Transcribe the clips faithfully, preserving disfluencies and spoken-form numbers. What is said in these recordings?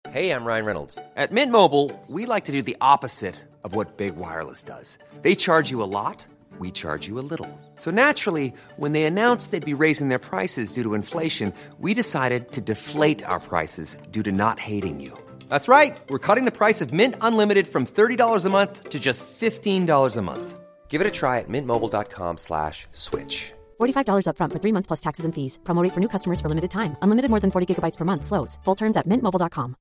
Hey, I'm Ryan Reynolds. At Mint Mobile, we like to do the opposite of what Big Wireless does. They charge you a lot, we charge you a little. So naturally, when they announced they'd be raising their prices due to inflation, we decided to deflate our prices due to not hating you. That's right. We're cutting the price of Mint Unlimited from thirty dollars a month to just fifteen dollars a month. Give it a try at mintmobile.com slash switch. forty-five dollars up front for three months plus taxes and fees. Promo rate for new customers for limited time. Unlimited more than forty gigabytes per month. Slows full terms at mint mobile dot com.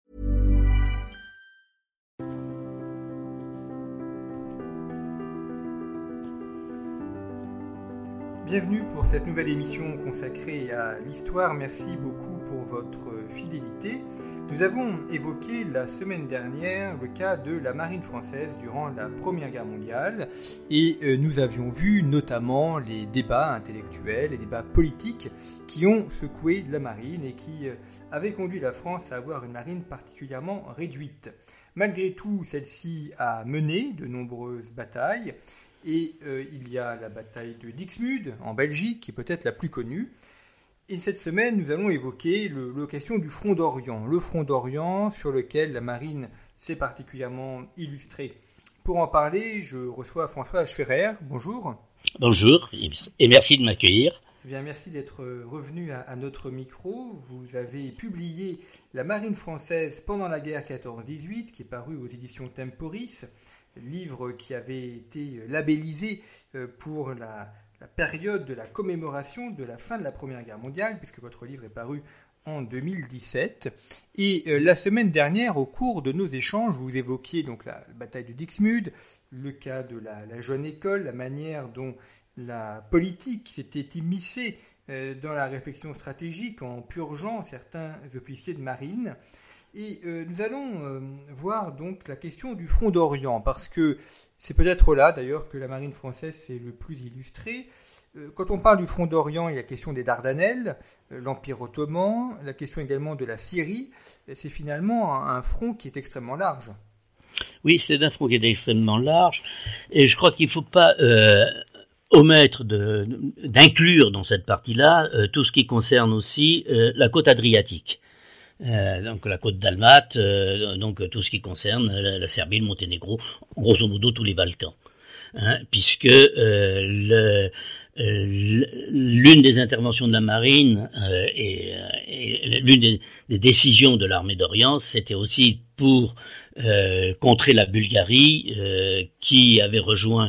Bienvenue pour cette nouvelle émission consacrée à l'histoire. Merci beaucoup pour votre fidélité. Nous avons évoqué la semaine dernière le cas de la marine française durant la Première Guerre mondiale et euh, nous avions vu notamment les débats intellectuels, les débats politiques qui ont secoué la marine et qui euh, avaient conduit la France à avoir une marine particulièrement réduite. Malgré tout, celle-ci a mené de nombreuses batailles. Et euh, il y a la bataille de Dixmude en Belgique, qui est peut-être la plus connue. Et cette semaine, nous allons évoquer le, la question du front d'Orient. Le front d'Orient sur lequel la marine s'est particulièrement illustrée. Pour en parler, je reçois François Schwerer. Bonjour. Bonjour, et merci de m'accueillir. Eh bien, merci d'être revenu à, à notre micro. Vous avez publié La marine française pendant la guerre quatorze dix-huit, qui est paru aux éditions Temporis. Livre qui avait été labellisé pour la, la période de la commémoration de la fin de la Première Guerre mondiale, puisque votre livre est paru en deux mille dix-sept. Et euh, la semaine dernière, au cours de nos échanges, vous évoquiez donc la, la bataille de Dixmude, le cas de la, la jeune école, la manière dont la politique était immiscée euh, dans la réflexion stratégique en purgeant certains officiers de marine. Et euh, nous allons euh, voir donc la question du front d'Orient, parce que c'est peut-être là d'ailleurs que la marine française s'est le plus illustrée. Euh, quand on parle du front d'Orient, il y a la question des Dardanelles, euh, l'Empire ottoman, la question également de la Syrie. C'est finalement un, un front qui est extrêmement large. Oui, c'est un front qui est extrêmement large, et je crois qu'il ne faut pas euh, omettre de, d'inclure dans cette partie-là euh, tout ce qui concerne aussi euh, la côte adriatique. Euh, donc la côte dalmate, euh, donc tout ce qui concerne la, la Serbie, le Monténégro, grosso modo tous les Balkans, hein, puisque euh, le, euh, l'une des interventions de la marine euh, et, et l'une des, des décisions de l'armée d'Orient, c'était aussi pour euh, contrer la Bulgarie euh, qui avait rejoint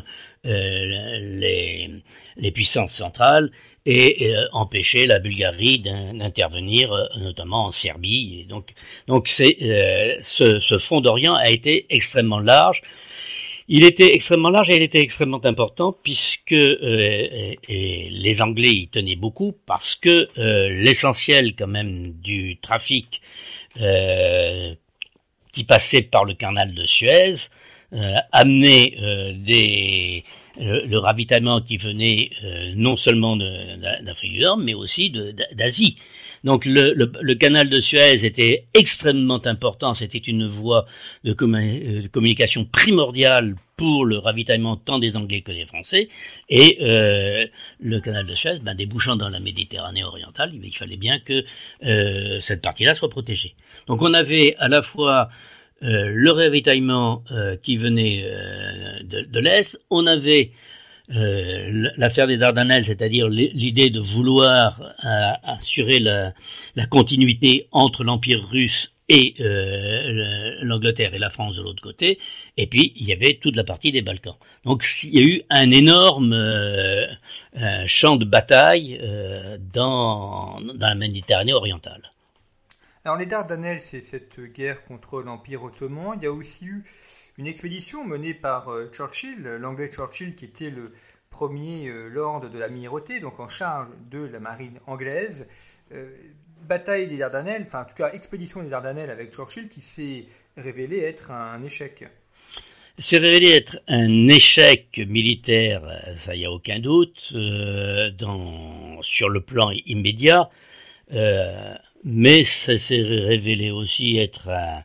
euh, les, les puissances centrales et euh, empêcher la Bulgarie d'intervenir, euh, notamment en Serbie. Et donc, donc c'est euh, ce, ce front d'Orient a été extrêmement large. Il était extrêmement large et il était extrêmement important puisque euh, et, et les Anglais y tenaient beaucoup parce que euh, l'essentiel quand même du trafic euh, qui passait par le canal de Suez euh, amenait euh, des Le, le ravitaillement qui venait euh, non seulement de, d'Afrique du Nord, mais aussi de, d'Asie. Donc le, le, le canal de Suez était extrêmement important, c'était une voie de, commun- de communication primordiale pour le ravitaillement tant des Anglais que des Français, et euh, le canal de Suez, ben, débouchant dans la Méditerranée orientale, il fallait bien que euh, cette partie-là soit protégée. Donc on avait à la fois Euh, le ravitaillement euh, qui venait euh, de, de l'Est, on avait euh, l'affaire des Dardanelles, c'est-à-dire l'idée de vouloir euh, assurer la, la continuité entre l'Empire russe et euh, l'Angleterre et la France de l'autre côté, et puis il y avait toute la partie des Balkans. Donc il y a eu un énorme euh, euh, champ de bataille euh, dans, dans la Méditerranée orientale. Alors les Dardanelles, c'est cette guerre contre l'Empire ottoman. Il y a aussi eu une expédition menée par euh, Churchill, l'anglais Churchill qui était le premier euh, lord de l'amirauté, donc en charge de la marine anglaise. Euh, bataille des Dardanelles, enfin en tout cas expédition des Dardanelles avec Churchill qui s'est révélé être un échec. C'est révélé être un échec militaire, ça y a aucun doute, euh, dans, sur le plan immédiat. Euh, mais ça s'est révélé aussi être un,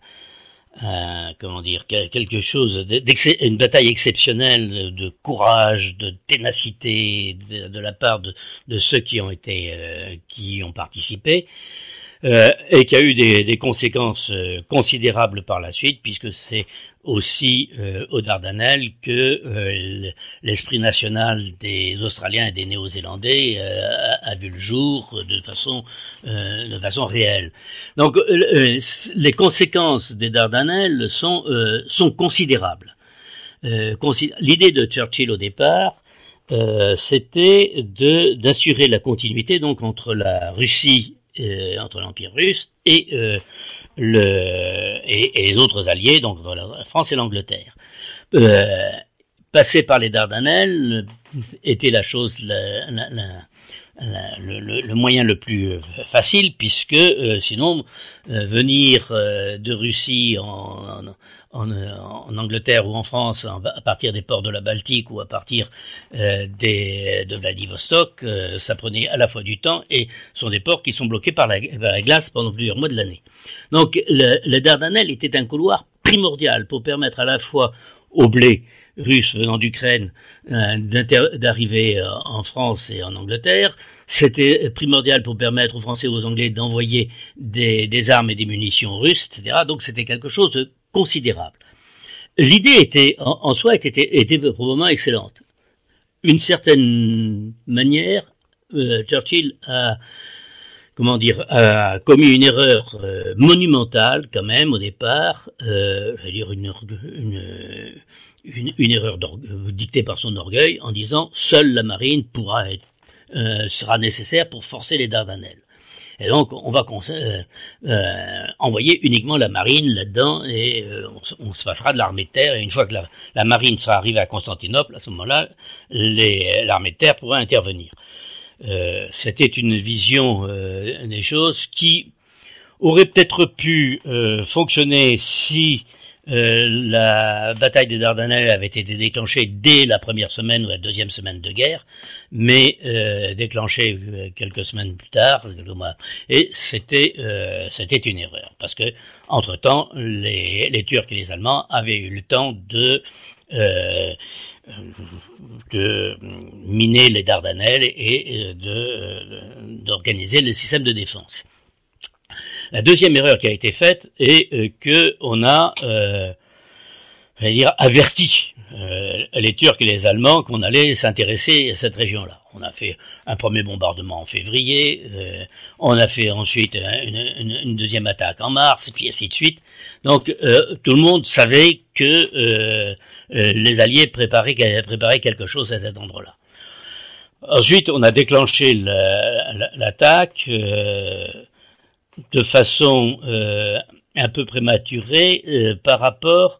un, comment dire, quelque chose, une bataille exceptionnelle de courage, de ténacité de, de la part de, de ceux qui ont été, euh, qui y ont participé. euh, et qui a eu des, des conséquences euh, considérables par la suite, puisque c'est aussi euh, aux Dardanelles que euh, l'esprit national des Australiens et des Néo-Zélandais euh, a, a vu le jour de façon euh, de façon réelle. Donc euh, les conséquences des Dardanelles sont euh, sont considérables. Euh, consid- L'idée de Churchill au départ, euh, c'était de d'assurer la continuité donc entre la Russie, euh, entre l'Empire russe et euh, Le, et, et les autres alliés, donc la France et l'Angleterre. Euh, passer par les Dardanelles était la chose, la, la, la, la, le, le moyen le plus facile, puisque euh, sinon euh, venir euh, de Russie en, en, en Angleterre ou en France à partir des ports de la Baltique ou à partir euh, des, de Vladivostok, euh, ça prenait à la fois du temps et sont des ports qui sont bloqués par la, par la glace pendant plusieurs mois de l'année. Donc le, le Dardanelles était un couloir primordial pour permettre à la fois au blé russe venant d'Ukraine euh, d'arriver euh, en France et en Angleterre. C'était primordial pour permettre aux Français et aux Anglais d'envoyer des, des armes et des munitions russes, et cetera. Donc c'était quelque chose de considérable. L'idée était, en, en soi, était, était probablement excellente. Une certaine manière, euh, Churchill a, comment dire, a commis une erreur euh, monumentale quand même au départ, euh, je veux dire une, une, une, une erreur dictée par son orgueil en disant seule la marine pourra être, euh, sera nécessaire pour forcer les Dardanelles. Et donc, on va euh, euh, envoyer uniquement la marine là-dedans et euh, on, on se passera de l'armée de terre. Et une fois que la, la marine sera arrivée à Constantinople, à ce moment-là, les, l'armée de terre pourra intervenir. Euh, c'était une vision euh, des choses qui aurait peut-être pu euh, fonctionner si euh, la bataille des Dardanelles avait été déclenchée dès la première semaine ou la deuxième semaine de guerre, mais euh, déclenchée quelques semaines plus tard, quelques mois. Et c'était euh, c'était une erreur parce que entre temps les, les Turcs et les Allemands avaient eu le temps de euh, de miner les Dardanelles et de d'organiser le système de défense. La deuxième erreur qui a été faite est que on a, euh, je vais dire, averti euh, les Turcs et les Allemands qu'on allait s'intéresser à cette région-là. On a fait un premier bombardement en février, euh, on a fait ensuite une, une, une deuxième attaque en mars, puis ainsi de suite. Donc euh, tout le monde savait que euh, euh, les Alliés préparaient, préparaient quelque chose à cet endroit-là. Ensuite, on a déclenché la, la, l'attaque euh, de façon euh, un peu prématurée euh, par rapport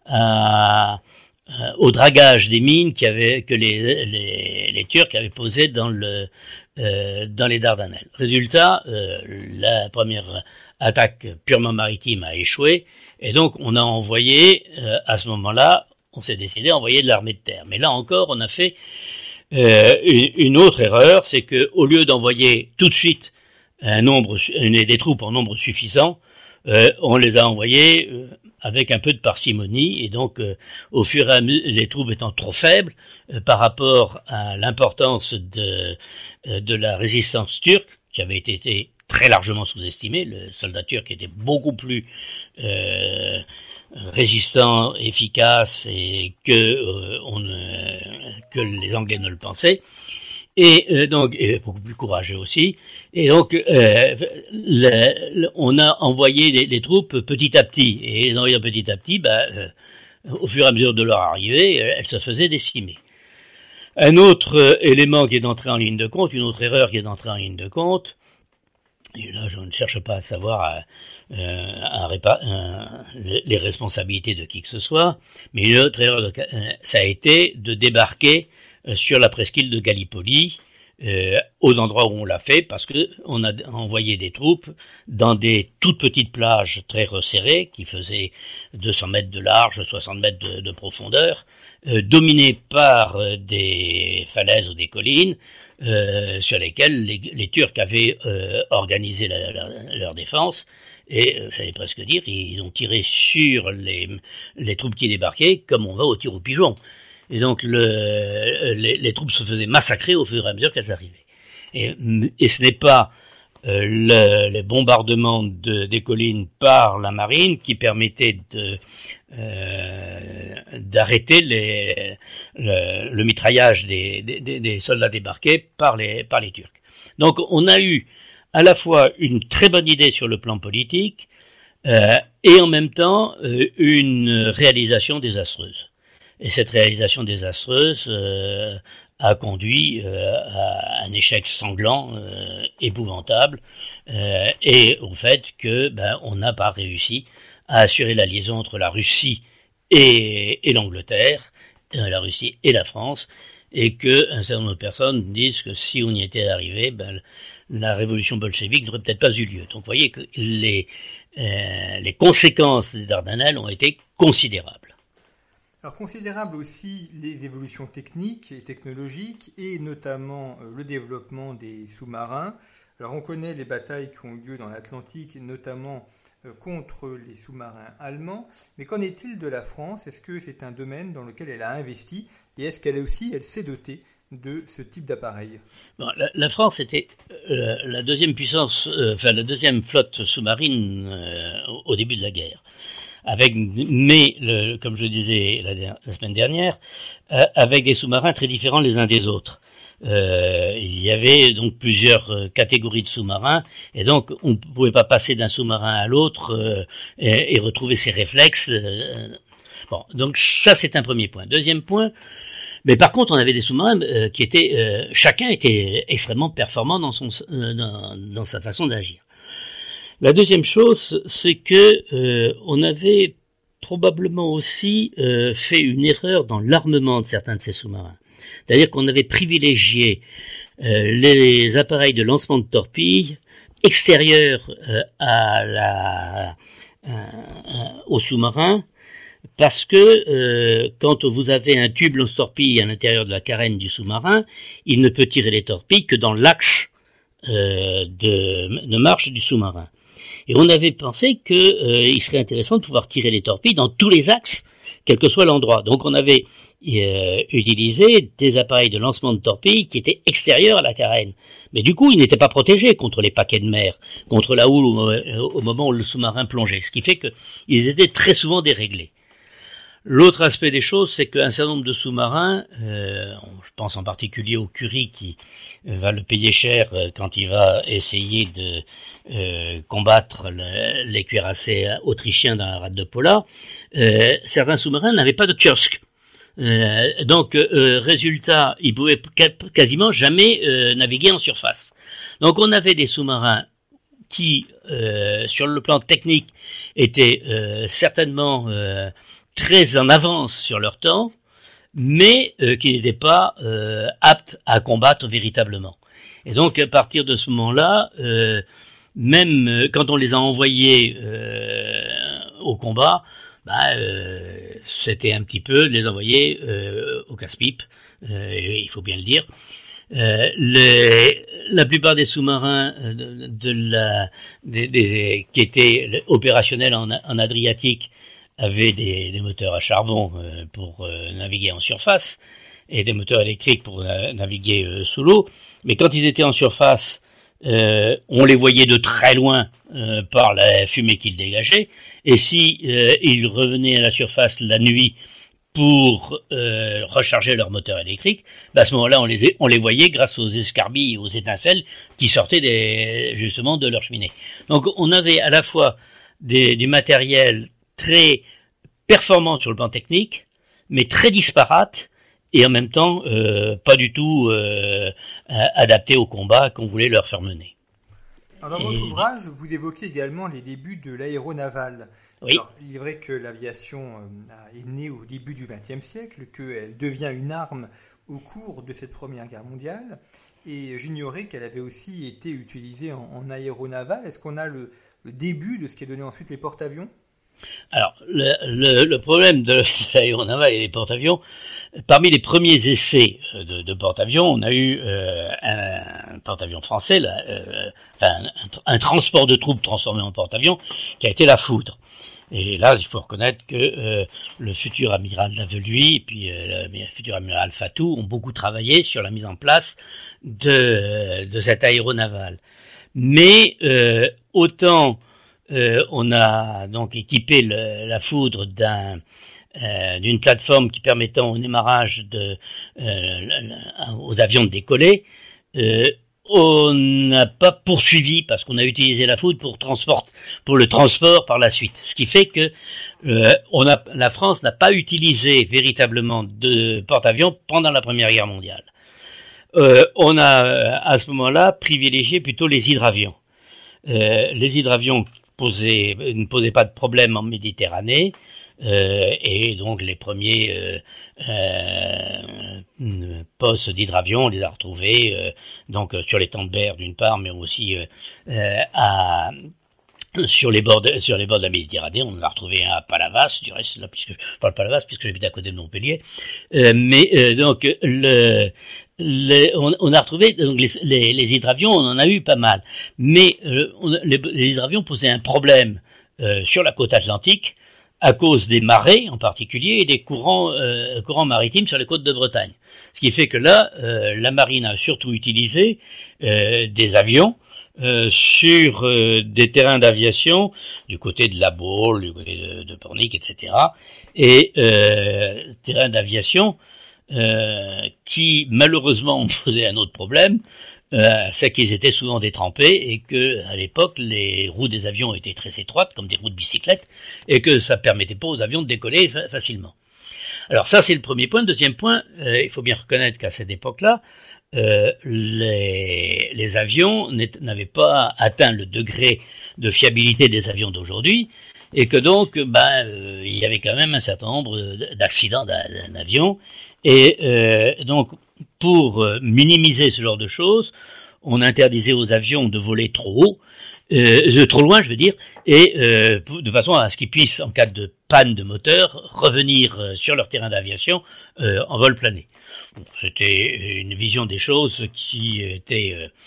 à, à, au dragage des mines qui avait, que les, les, les Turcs avaient posées dans, le, euh, dans les Dardanelles. Résultat, euh, la première attaque purement maritime a échoué et donc on a envoyé, euh, à ce moment-là, on s'est décidé à envoyer de l'armée de terre. Mais là encore, on a fait euh, une autre erreur, c'est que au lieu d'envoyer tout de suite un nombre, des troupes en nombre suffisant, euh, on les a envoyées euh, avec un peu de parcimonie, et donc euh, au fur et à mesure, les troupes étant trop faibles euh, par rapport à l'importance de euh, de la résistance turque, qui avait été très largement sous-estimée. Le soldat turc était beaucoup plus euh, résistant, efficace, et que euh, on euh, que les Anglais ne le pensaient. Et euh, donc et beaucoup plus courageux aussi. Et donc euh, le, le, on a envoyé les, les troupes petit à petit, et les envoyant petit à petit, bah, euh, au fur et à mesure de leur arrivée, elles se faisaient décimer. Un autre euh, élément qui est d'entrer en ligne de compte, une autre erreur qui est d'entrer en ligne de compte, et là je ne cherche pas à savoir euh, à répa- euh, les responsabilités de qui que ce soit, mais une autre erreur, de, euh, ça a été de débarquer sur la presqu'île de Gallipoli, euh, aux endroits où on l'a fait, parce que on a envoyé des troupes dans des toutes petites plages très resserrées, qui faisaient deux cents mètres de large, soixante mètres de, de profondeur, euh, dominées par euh, des falaises ou des collines, euh, sur lesquelles les, les Turcs avaient euh, organisé la, la, leur défense, et euh, j'allais presque dire, ils ont tiré sur les, les troupes qui débarquaient, comme on va au tir au pigeon. Et donc le, les, les troupes se faisaient massacrer au fur et à mesure qu'elles arrivaient. Et, et ce n'est pas euh, le, les bombardements de, des collines par la marine qui permettaient de euh, d'arrêter les, le, le mitraillage des, des, des soldats débarqués par les par les Turcs. Donc on a eu à la fois une très bonne idée sur le plan politique euh, et en même temps euh, une réalisation désastreuse. Et cette réalisation désastreuse euh, a conduit euh, à un échec sanglant, euh, épouvantable, euh, et au fait que ben, on n'a pas réussi à assurer la liaison entre la Russie et, et l'Angleterre, euh, la Russie et la France, et que un certain nombre de personnes disent que si on y était arrivé, ben, la révolution bolchevique n'aurait peut-être pas eu lieu. Donc vous voyez que les, euh, les conséquences des Dardanelles ont été considérables. Alors considérable aussi les évolutions techniques et technologiques et notamment euh, le développement des sous-marins. Alors on connaît les batailles qui ont eu lieu dans l'Atlantique, notamment euh, contre les sous-marins allemands. Mais qu'en est-il de la France ? Est-ce que c'est un domaine dans lequel elle a investi et est-ce qu'elle aussi elle s'est dotée de ce type d'appareil ? Bon, la, la France était euh, la deuxième puissance, euh, enfin la deuxième flotte sous-marine euh, au, au début de la guerre. Avec, mais le, comme je le disais la, la semaine dernière, euh, avec des sous-marins très différents les uns des autres. Euh, il y avait donc plusieurs euh, catégories de sous-marins, et donc on ne pouvait pas passer d'un sous-marin à l'autre euh, et, et retrouver ses réflexes. Euh, bon, donc ça c'est un premier point. Deuxième point. Mais par contre, on avait des sous-marins euh, qui étaient, euh, chacun était extrêmement performant dans son, euh, dans, dans sa façon d'agir. La deuxième chose, c'est que euh, on avait probablement aussi euh, fait une erreur dans l'armement de certains de ces sous-marins. C'est-à-dire qu'on avait privilégié euh, les appareils de lancement de torpilles extérieurs euh, à la, euh, aux sous-marins. Parce que euh, quand vous avez un tube lance-torpille à l'intérieur de la carène du sous-marin, il ne peut tirer les torpilles que dans l'axe euh, de, de marche du sous-marin. Et on avait pensé que euh, il serait intéressant de pouvoir tirer les torpilles dans tous les axes, quel que soit l'endroit. Donc on avait euh, utilisé des appareils de lancement de torpilles qui étaient extérieurs à la carène. Mais du coup, ils n'étaient pas protégés contre les paquets de mer, contre la houle au, au moment où le sous-marin plongeait. Ce qui fait qu'ils étaient très souvent déréglés. L'autre aspect des choses, c'est qu'un certain nombre de sous-marins, euh, je pense en particulier au Curie qui va le payer cher quand il va essayer de euh, combattre le, les cuirassés autrichiens dans la rade de Pola, euh, certains sous-marins n'avaient pas de kiosque. Euh, donc, euh, résultat, ils pouvaient quasiment jamais euh, naviguer en surface. Donc, on avait des sous-marins qui, euh, sur le plan technique, étaient euh, certainement euh, très en avance sur leur temps, mais euh, qui n'étaient pas euh, aptes à combattre véritablement. Et donc, à partir de ce moment-là, euh, même euh, quand on les a envoyés euh, au combat, bah, euh, c'était un petit peu les envoyer euh, au casse-pipe, euh, il faut bien le dire. Euh, les, la plupart des sous-marins de, de la, des, des, qui étaient opérationnels en, en Adriatique avaient des, des moteurs à charbon euh, pour euh, naviguer en surface et des moteurs électriques pour euh, naviguer euh, sous l'eau. Mais quand ils étaient en surface, euh, on les voyait de très loin euh, par la fumée qu'ils dégageaient. Et si euh, ils revenaient à la surface la nuit pour euh, recharger leur moteur électrique, bah à ce moment-là, on les, on les voyait grâce aux escarbilles et aux étincelles qui sortaient des, justement de leur cheminée. Donc on avait à la fois des, du matériel très performant sur le plan technique, mais très disparate, et en même temps euh, pas du tout euh, adapté au combat qu'on voulait leur faire mener. Alors dans et... votre ouvrage, vous évoquez également les débuts de l'aéronaval. Oui. Alors, il est vrai que l'aviation euh, est née au début du vingtième siècle, qu'elle devient une arme au cours de cette Première Guerre mondiale, et j'ignorais qu'elle avait aussi été utilisée en, en aéronaval. Est-ce qu'on a le, le début de ce qui est donné ensuite les porte-avions ? Alors, le, le, le problème de l'aéronaval et des porte-avions, parmi les premiers essais de, de porte-avions, on a eu euh, un, un porte-avions français, là, euh, enfin un, un transport de troupes transformé en porte-avions, qui a été la Foudre. Et là, il faut reconnaître que euh, le futur amiral Laveluy et puis euh, le futur amiral Fatou ont beaucoup travaillé sur la mise en place de, de cet aéronaval. mais euh, autant euh, on a donc équipé le, la foudre d'un euh, d'une plateforme qui permettant au démarrage de euh, aux avions de décoller, euh, on n'a pas poursuivi parce qu'on a utilisé la foudre pour transport pour le transport par la suite, ce qui fait que euh, on a la France n'a pas utilisé véritablement de porte-avions pendant la Première Guerre mondiale. Euh, on a à ce moment-là privilégié plutôt les hydravions. Euh, les hydravions posaient, ne posaient pas de problème en Méditerranée, euh, et donc les premiers euh, euh, postes d'hydravions, on les a retrouvés euh, donc sur les Berre d'une part, mais aussi euh, euh, à sur les bords de, sur les bords de la Méditerranée. On en a retrouvé un à Palavas, du reste là, puisque je parle Palavas puisque j'habite à côté de Montpellier. Euh, mais euh, donc le Les, on, on a retrouvé donc les, les, les hydravions, on en a eu pas mal, mais euh, on, les, les hydravions posaient un problème euh, sur la côte atlantique à cause des marées en particulier et des courants, euh, courants maritimes sur les côtes de Bretagne. Ce qui fait que là, euh, la marine a surtout utilisé euh, des avions euh, sur euh, des terrains d'aviation du côté de La Baule, du côté de, de Pornic, et cetera. Et euh, terrains d'aviation Euh, qui malheureusement ont posé un autre problème, euh, c'est qu'ils étaient souvent détrempés et que à l'époque les roues des avions étaient très étroites comme des roues de bicyclette et que ça permettait pas aux avions de décoller fa- facilement. Alors ça c'est le premier point. Deuxième point, euh, il faut bien reconnaître qu'à cette époque-là, euh, les, les avions n'avaient pas atteint le degré de fiabilité des avions d'aujourd'hui et que donc ben euh, il y avait quand même un certain nombre d'accidents d'avion. Et euh, donc, pour euh, minimiser ce genre de choses, on interdisait aux avions de voler trop haut, euh, trop loin, je veux dire, et euh, de façon à ce qu'ils puissent, en cas de panne de moteur, revenir euh, sur leur terrain d'aviation euh, en vol plané. Bon, c'était une vision des choses qui était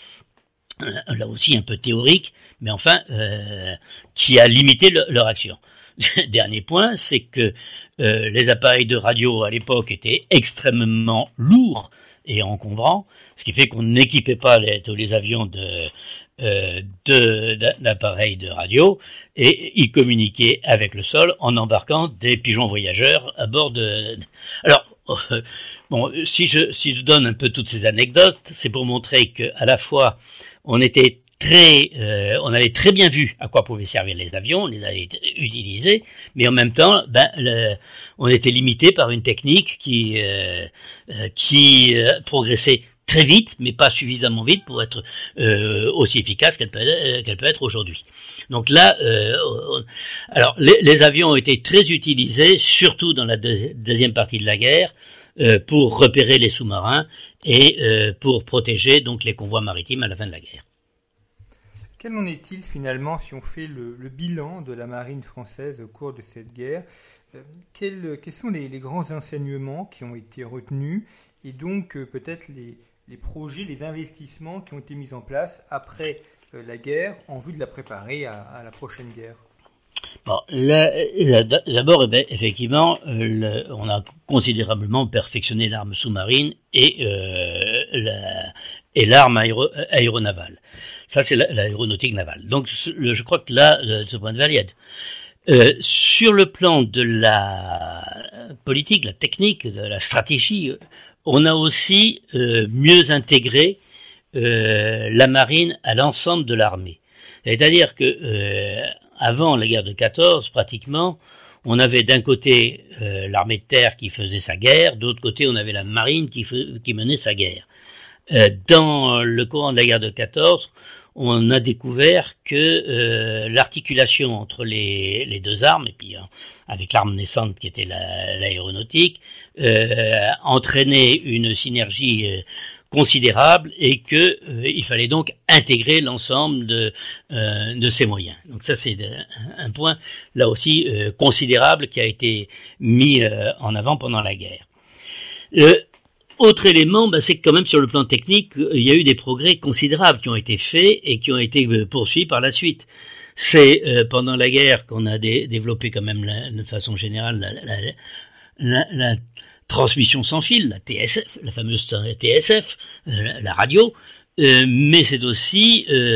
euh, là aussi un peu théorique, mais enfin, euh, qui a limité le, leur action. Dernier point, c'est que euh, les appareils de radio à l'époque étaient extrêmement lourds et encombrants, ce qui fait qu'on n'équipait pas les, tous les avions de, euh, de, d'appareils de radio et ils communiquaient avec le sol en embarquant des pigeons voyageurs à bord de... Alors, euh, bon, si je, si je donne un peu toutes ces anecdotes, c'est pour montrer qu'à la fois on était Très, euh, on avait très bien vu à quoi pouvaient servir les avions, on les avait utilisés, mais en même temps, ben, le, on était limité par une technique qui, euh, euh, qui euh, progressait très vite, mais pas suffisamment vite pour être euh, aussi efficace qu'elle peut, euh, qu'elle peut être aujourd'hui. Donc là, euh, on, alors les, les avions ont été très utilisés, surtout dans la deux, deuxième partie de la guerre, euh, pour repérer les sous-marins et euh, pour protéger donc les convois maritimes à la fin de la guerre. Quel en est-il finalement si on fait le, le bilan de la marine française au cours de cette guerre? euh, quels, quels sont les, les grands enseignements qui ont été retenus et donc euh, peut-être les, les projets, les investissements qui ont été mis en place après euh, la guerre en vue de la préparer à, à la prochaine guerre? Bon, là, là, d'abord, eh bien, effectivement, euh, le, on a considérablement perfectionné l'arme sous-marine et, euh, la, et l'arme aéro, aéronavale. Ça, c'est l'aéronautique navale. Donc, je crois que là, de ce point de vue, il y a... Euh, sur le plan de la politique, la technique, de la stratégie, on a aussi euh, mieux intégré euh, la marine à l'ensemble de l'armée. C'est-à-dire que euh, avant la guerre de quatorze, pratiquement, on avait d'un côté euh, l'armée de terre qui faisait sa guerre, d'autre côté on avait la marine qui, f- qui menait sa guerre. Euh, dans le courant de la guerre de quatorze, on a découvert que euh, l'articulation entre les, les deux armes, et puis hein, avec l'arme naissante qui était la, l'aéronautique, euh, entraînait une synergie euh, considérable et que euh, il fallait donc intégrer l'ensemble de, euh, de ces moyens. Donc ça c'est un point là aussi euh, considérable qui a été mis euh, en avant pendant la guerre. Euh, Autre élément, bah, c'est que quand même sur le plan technique, il y a eu des progrès considérables qui ont été faits et qui ont été poursuivis par la suite. C'est euh, pendant la guerre qu'on a dé- développé quand même la, de façon générale la, la, la, la transmission sans fil, la T S F, la fameuse T S F, euh, la radio, euh, mais c'est aussi euh,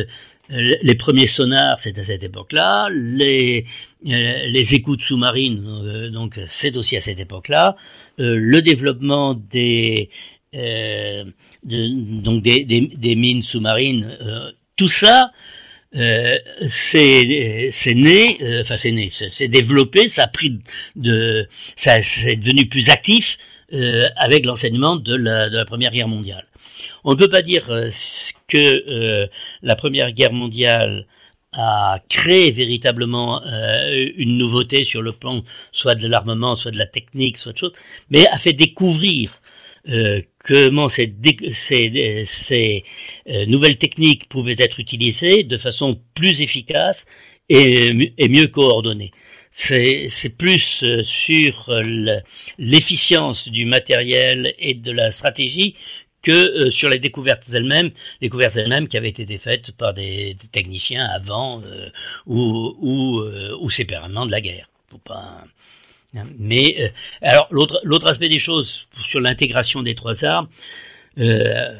les premiers sonars, c'est à cette époque-là. Les, euh, les écoutes sous-marines, euh, donc c'est aussi à cette époque-là. Euh, le développement des, euh, de, donc des, des, des mines sous-marines, euh, tout ça, euh, c'est, c'est né, euh, enfin c'est né, c'est, c'est développé, ça a pris de, ça, c'est devenu plus actif euh, avec l'enseignement de la, de la Première Guerre mondiale. On ne peut pas dire euh, que euh, la Première Guerre mondiale a créé véritablement euh, une nouveauté sur le plan soit de l'armement, soit de la technique, soit de choses, mais a fait découvrir euh, comment ces, ces, ces euh, nouvelles techniques pouvaient être utilisées de façon plus efficace et, et mieux coordonnée. C'est, c'est plus euh, sur le, l'efficience du matériel et de la stratégie que euh, sur les découvertes elles-mêmes, découvertes elles-mêmes qui avaient été faites par des, des techniciens avant euh, ou ou, euh, ou séparément de la guerre. Faut pas. Mais euh, alors l'autre l'autre aspect des choses sur l'intégration des trois armes euh,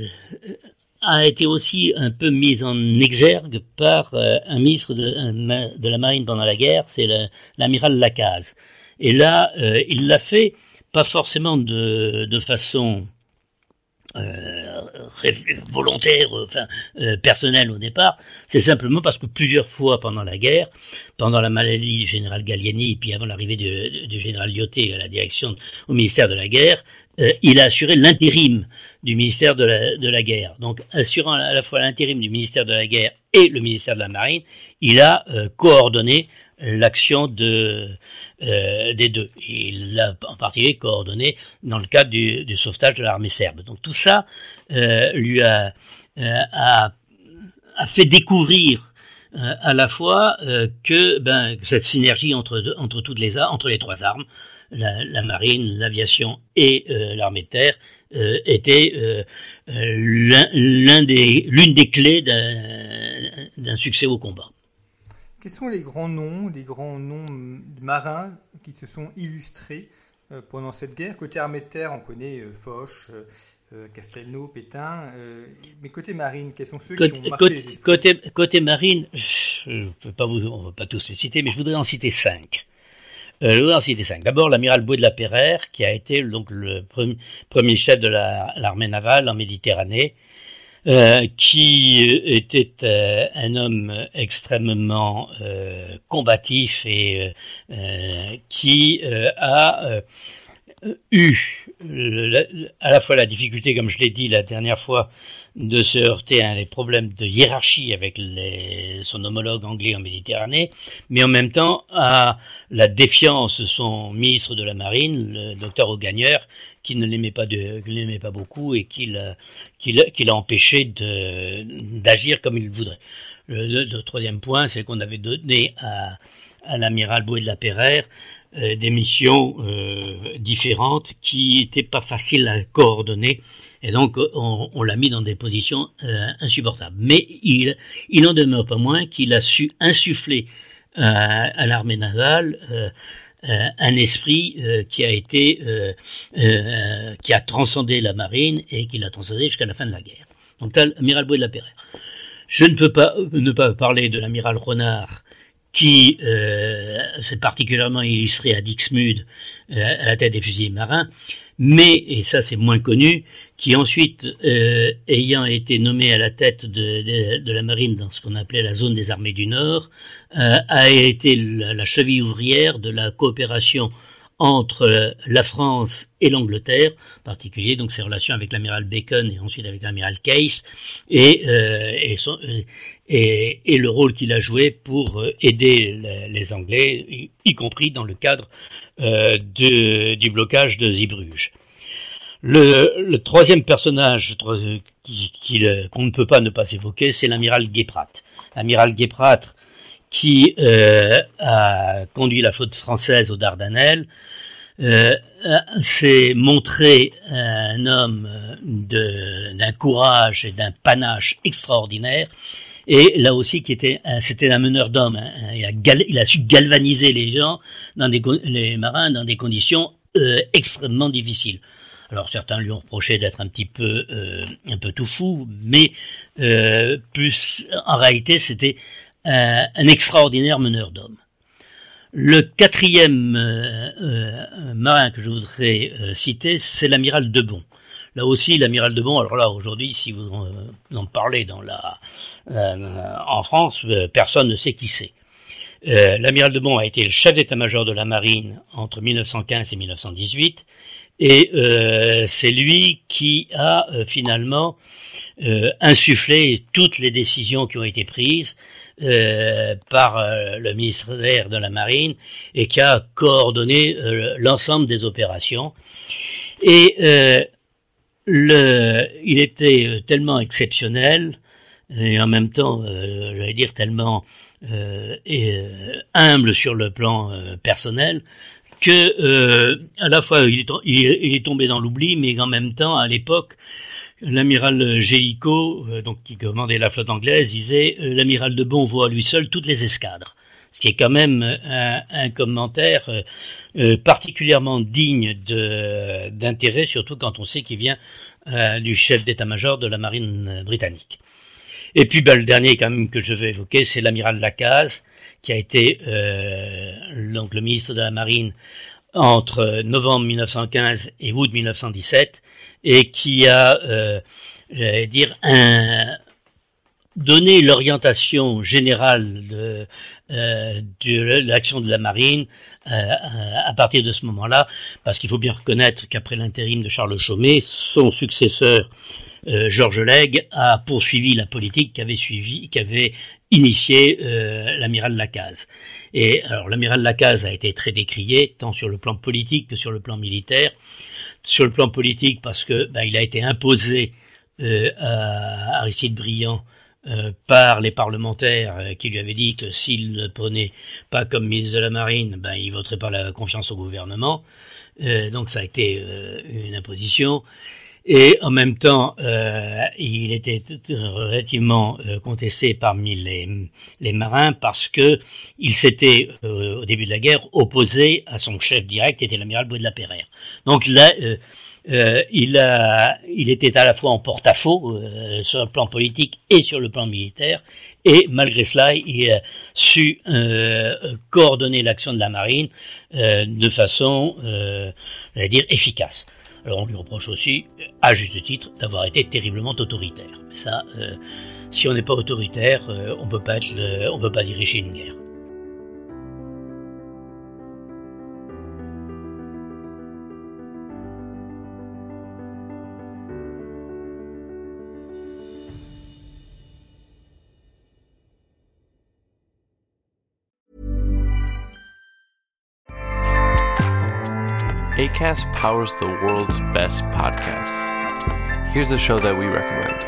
a été aussi un peu mise en exergue par euh, un ministre de, un, de la Marine pendant la guerre, c'est le, l'amiral Lacaze. Et là, euh, il l'a fait pas forcément de de façon Euh, volontaire, enfin euh, personnel au départ, c'est simplement parce que plusieurs fois pendant la guerre, pendant la maladie du général Gallieni et puis avant l'arrivée du, du général Lyautey à la direction au ministère de la guerre, euh, il a assuré l'intérim du ministère de la, de la guerre. Donc assurant à la fois l'intérim du ministère de la guerre et le ministère de la Marine, il a euh, coordonné l'action de euh, des deux. Il l'a en particulier coordonné dans le cadre du, du sauvetage de l'armée serbe. Donc tout ça euh, lui a, euh, a, a fait découvrir euh, à la fois euh, que ben cette synergie entre deux, entre toutes les entre les trois armes, la, la marine, l'aviation et euh, l'armée de terre, euh, était euh, l'un, l'un des l'une des clés d'un, d'un succès au combat. Quels sont les grands noms, les grands noms marins qui se sont illustrés euh, pendant cette guerre? Côté armée de terre, on connaît euh, Foch, euh, Castelnau, Pétain. Euh, mais côté marine, quels sont ceux côté, qui ont marqué côté, les esprits? Côté, côté marine, je peux pas vous, on ne va pas tous les citer, mais je voudrais en citer cinq. Euh, je voudrais en citer cinq. D'abord, l'amiral Boué de la Peyrère, qui a été donc le premier, premier chef de la, l'armée navale en Méditerranée, Euh, qui était euh, un homme extrêmement euh, combatif et euh, qui euh, a euh, eu le, à la fois la difficulté, comme je l'ai dit la dernière fois, de se heurter à des problèmes de hiérarchie avec les, son homologue anglais en Méditerranée, mais en même temps à la défiance de son ministre de la Marine, le docteur Augagneur, qui ne l'aimait pas de, qui ne l'aimait pas beaucoup et qui l'a, qui l'a, qui l'a empêché de, d'agir comme il voudrait. Le, le, le troisième point, c'est qu'on avait donné à, à l'amiral Boué de la Peyrère euh, des missions euh, différentes qui étaient pas faciles à coordonner, et donc on, on l'a mis dans des positions euh, insupportables. Mais il, il en demeure pas moins qu'il a su insuffler euh, à l'armée navale euh, Euh, un esprit euh, qui a été euh, euh, qui a transcendé la marine et qui l'a transcendé jusqu'à la fin de la guerre. Donc l'amiral Boué de la Peyrère. Je ne peux pas ne pas parler de l'amiral Renard qui euh, s'est particulièrement illustré à Dixmude euh, à la tête des fusiliers marins, mais, et ça c'est moins connu, qui ensuite, euh, ayant été nommé à la tête de, de, de la marine dans ce qu'on appelait la zone des armées du Nord, euh, a été la, la cheville ouvrière de la coopération entre la France et l'Angleterre, en particulier donc ses relations avec l'amiral Bacon et ensuite avec l'amiral Case, et, euh, et, son, et, et le rôle qu'il a joué pour aider les, les Anglais, y, y compris dans le cadre euh, de, du blocage de Zeebrugge. Le, le troisième personnage qui, qui, qu'on ne peut pas ne pas évoquer, c'est l'amiral Guéprat. L'amiral Guéprat qui euh, a conduit la flotte française aux Dardanelles, euh, s'est montré un homme de, d'un courage et d'un panache extraordinaire, et là aussi qui était c'était un meneur d'hommes, hein, il, a gal, il a su galvaniser les gens, dans des, les marins, dans des conditions euh, extrêmement difficiles. Alors certains lui ont reproché d'être un petit peu euh, un peu tout fou, mais euh, plus en réalité c'était un, un extraordinaire meneur d'hommes. Le quatrième euh, euh, marin que je voudrais euh, citer, c'est l'amiral Debon. Là aussi, l'amiral Debon, alors là aujourd'hui, si vous en, vous en parlez dans la euh, en France, euh, personne ne sait qui c'est. Euh, l'amiral Debon a été le chef d'état-major de la marine entre mille neuf cent quinze et mille neuf cent dix-huit, et euh, c'est lui qui a euh, finalement euh, insufflé toutes les décisions qui ont été prises euh, par euh, le ministère de la Marine et qui a coordonné euh, l'ensemble des opérations. Et euh, le, il était tellement exceptionnel et en même temps, euh, j'allais dire tellement euh, et, euh, humble sur le plan euh, personnel, que euh, à la fois il est, il est tombé dans l'oubli, mais en même temps, à l'époque, l'amiral Gélico, euh, donc qui commandait la flotte anglaise, disait euh, l'amiral Debon vaut à lui seul toutes les escadres, ce qui est quand même un, un commentaire euh, euh, particulièrement digne de, d'intérêt, surtout quand on sait qu'il vient euh, du chef d'état-major de la marine britannique. Et puis ben, le dernier quand même que je veux évoquer, c'est l'amiral Lacaze, qui a été euh, donc le ministre de la Marine entre novembre mille neuf cent quinze et août mille neuf cent dix-sept, et qui a, euh, j'allais dire, un, donné l'orientation générale de, euh, de l'action de la Marine euh, à partir de ce moment-là, parce qu'il faut bien reconnaître qu'après l'intérim de Charles Chaumet, son successeur euh, Georges Lègue a poursuivi la politique qu'avait suivi, qu'avait initié euh, l'amiral Lacaze. Et alors l'amiral Lacaze a été très décrié, tant sur le plan politique que sur le plan militaire. Sur le plan politique, parce que ben, il a été imposé euh, à Aristide Briand euh, par les parlementaires euh, qui lui avaient dit que s'il ne prenait pas comme ministre de la Marine, ben il voterait pas la confiance au gouvernement. Euh, donc ça a été euh, une imposition. Et en même temps, euh, il était relativement euh, contesté parmi les, les marins parce que il s'était, euh, au début de la guerre, opposé à son chef direct, qui était l'amiral Boué de la Peyrère. Donc là, euh, euh, il a, il était à la fois en porte-à-faux euh, sur le plan politique et sur le plan militaire, et malgré cela, il a su euh, coordonner l'action de la marine euh, de façon, euh, j'allais dire, efficace. Alors on lui reproche aussi, à juste titre, d'avoir été terriblement autoritaire. Mais ça, euh, si on n'est pas autoritaire, euh, on peut pas être, euh, on peut pas diriger une guerre. Acast powers the world's best podcasts. Here's a show that we recommend.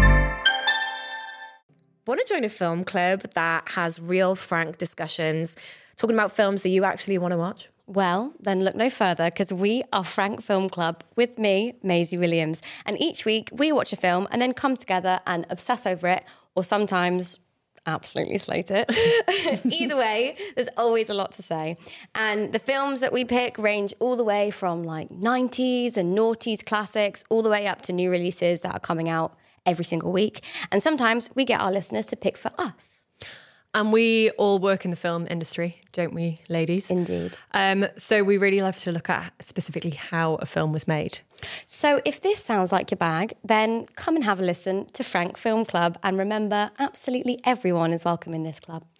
Want to join a film club that has real, frank discussions, talking about films that you actually want to watch? Well, then look no further, because we are Frank Film Club with me, Maisie Williams. And each week we watch a film and then come together and obsess over it, or sometimes absolutely slate it. Either way, there's always a lot to say. And the films that we pick range all the way from like nineties and noughties classics all the way up to new releases that are coming out every single week. And sometimes we get our listeners to pick for us. And we all work in the film industry, don't we, ladies? Indeed. Um, so we really love to look at specifically how a film was made. So if this sounds like your bag, then come and have a listen to Frank Film Club. And remember, absolutely everyone is welcome in this club.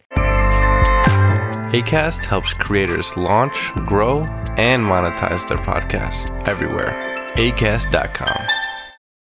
Acast helps creators launch, grow, and monetize their podcasts everywhere. acast dot com.